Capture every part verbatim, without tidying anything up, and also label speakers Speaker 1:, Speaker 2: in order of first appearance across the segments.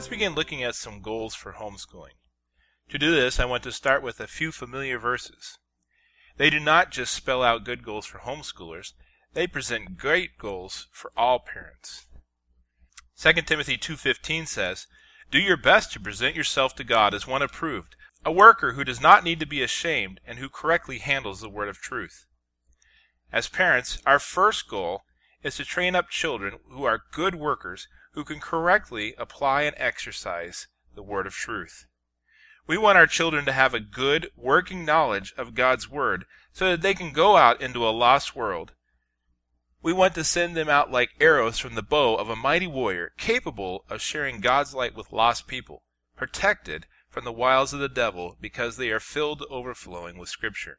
Speaker 1: Let's begin looking at some goals for homeschooling. To do this, I want to start with a few familiar verses. They do not just spell out good goals for homeschoolers, they present great goals for all parents. Second Timothy two fifteen says, "Do your best to present yourself to God as one approved, a worker who does not need to be ashamed and who correctly handles the word of truth." As parents, our first goal is to train up children who are good workers who can correctly apply and exercise the word of truth. We want our children to have a good, working knowledge of God's word so that they can go out into a lost world. We want to send them out like arrows from the bow of a mighty warrior, capable of sharing God's light with lost people, protected from the wiles of the devil because they are filled to overflowing with Scripture.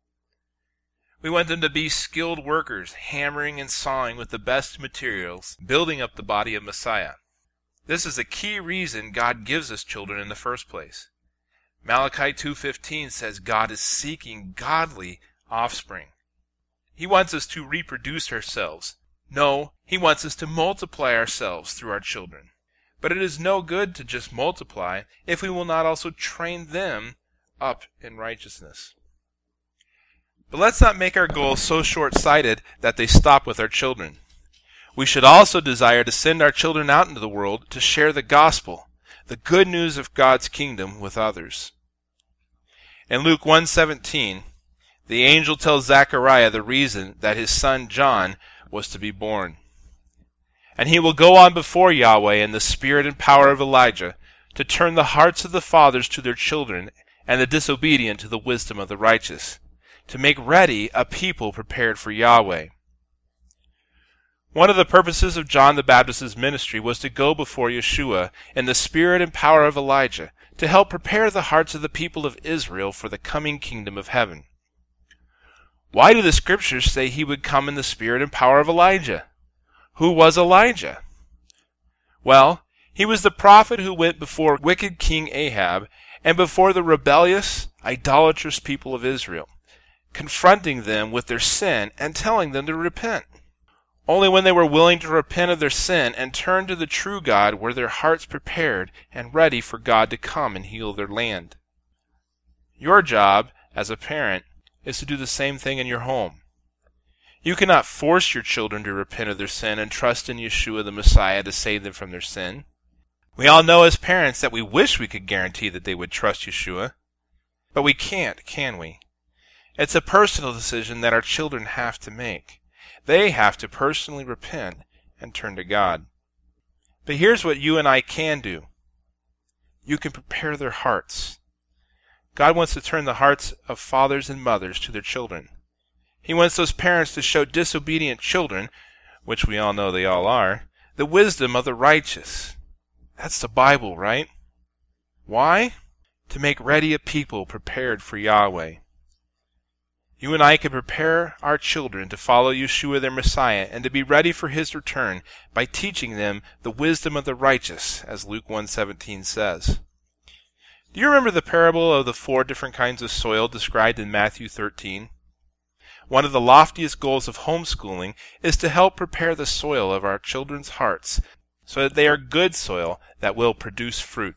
Speaker 1: We want them to be skilled workers, hammering and sawing with the best materials, building up the body of Messiah. This is a key reason God gives us children in the first place. Malachi two fifteen says God is seeking godly offspring. He wants us to reproduce ourselves. No, He wants us to multiply ourselves through our children. But it is no good to just multiply if we will not also train them up in righteousness. But let's not make our goals so short-sighted that they stop with our children. We should also desire to send our children out into the world to share the gospel, the good news of God's kingdom, with others. In Luke one seventeen, the angel tells Zechariah the reason that his son John was to be born. "And he will go on before Yahweh in the spirit and power of Elijah, to turn the hearts of the fathers to their children, and the disobedient to the wisdom of the righteous, to make ready a people prepared for Yahweh." One of the purposes of John the Baptist's ministry was to go before Yeshua in the spirit and power of Elijah, to help prepare the hearts of the people of Israel for the coming kingdom of heaven. Why do the scriptures say he would come in the spirit and power of Elijah? Who was Elijah? Well, he was the prophet who went before wicked King Ahab and before the rebellious, idolatrous people of Israel, confronting them with their sin and telling them to repent. Only when they were willing to repent of their sin and turn to the true God were their hearts prepared and ready for God to come and heal their land. Your job as a parent is to do the same thing in your home. You cannot force your children to repent of their sin and trust in Yeshua the Messiah to save them from their sin. We all know as parents that we wish we could guarantee that they would trust Yeshua, but we can't, can we? It's a personal decision that our children have to make. They have to personally repent and turn to God. But here's what you and I can do. You can prepare their hearts. God wants to turn the hearts of fathers and mothers to their children. He wants those parents to show disobedient children, which we all know they all are, the wisdom of the righteous. That's the Bible, right? Why? To make ready a people prepared for Yahweh. You and I can prepare our children to follow Yeshua their Messiah and to be ready for His return by teaching them the wisdom of the righteous, as Luke one seventeen says. Do you remember the parable of the four different kinds of soil described in Matthew thirteen? One of the loftiest goals of homeschooling is to help prepare the soil of our children's hearts so that they are good soil that will produce fruit.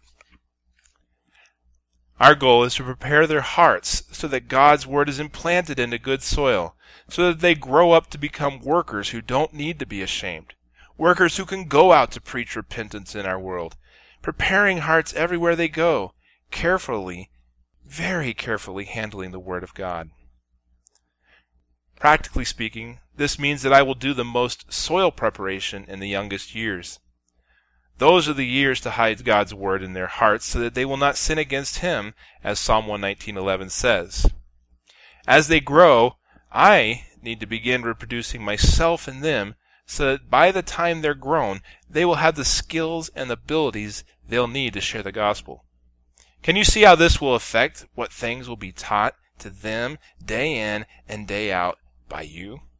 Speaker 1: Our goal is to prepare their hearts so that God's word is implanted into good soil, so that they grow up to become workers who don't need to be ashamed, workers who can go out to preach repentance in our world, preparing hearts everywhere they go, carefully, very carefully handling the word of God. Practically speaking, this means that I will do the most soil preparation in the youngest years. Those are the years to hide God's word in their hearts so that they will not sin against Him, as Psalm one nineteen eleven says. As they grow, I need to begin reproducing myself in them so that by the time they're grown, they will have the skills and abilities they'll need to share the gospel. Can you see how this will affect what things will be taught to them day in and day out by you?